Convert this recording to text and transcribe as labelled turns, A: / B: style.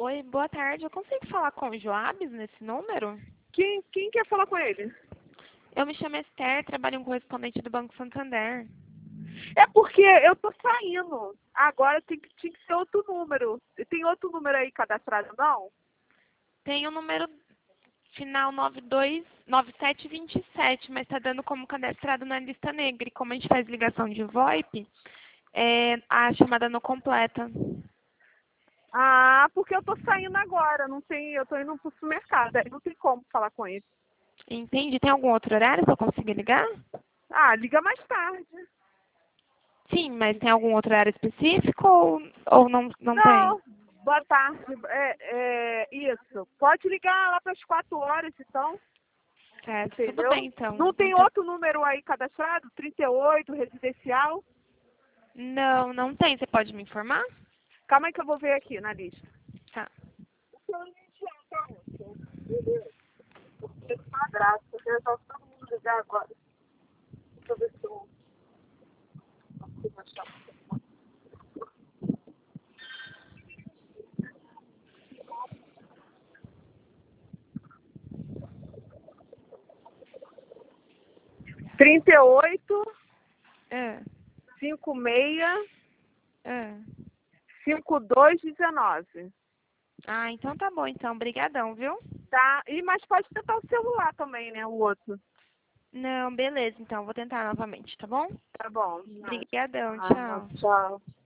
A: Oi, boa tarde. Eu consigo falar com o Joabes nesse número?
B: Quem quer falar com ele?
A: Eu me chamo Esther, trabalho em correspondente do Banco Santander.
B: É porque eu tô saindo. Agora tinha que ser outro número. Tem outro número aí cadastrado, não?
A: Tem o número final 9727, mas está dando como cadastrado na lista negra. E como a gente faz ligação de VoIP, a chamada não completa.
B: Ah, porque eu tô saindo agora. Não tem, eu tô indo pro supermercado. Aí não tem como falar com ele.
A: Entende? Tem algum outro horário para eu conseguir ligar?
B: Ah, liga mais tarde.
A: Sim, mas tem algum outro horário específico ou não tem?
B: Não, boa tarde. Isso. Pode ligar lá para as 4 horas, então.
A: Certo, tudo
B: Entendeu?
A: bem então.
B: Não tem outro número aí cadastrado? 38, residencial?
A: Não, não tem. Você pode me informar?
B: Calma aí que eu vou ver aqui na lista.
A: Tá.
B: Uma graça. Eu resolvo todo mundo ligar agora. Deixa eu ver se eu consigo achar. 38,
A: É,
B: 56,
A: é.
B: 5219.
A: Ah, então tá bom, então. Obrigadão, viu?
B: Tá? Mas pode tentar o celular também, né? O outro.
A: Não, beleza, então. Vou tentar novamente, tá bom?
B: Tá bom.
A: Obrigadão,
B: Ah,
A: tchau.
B: tchau.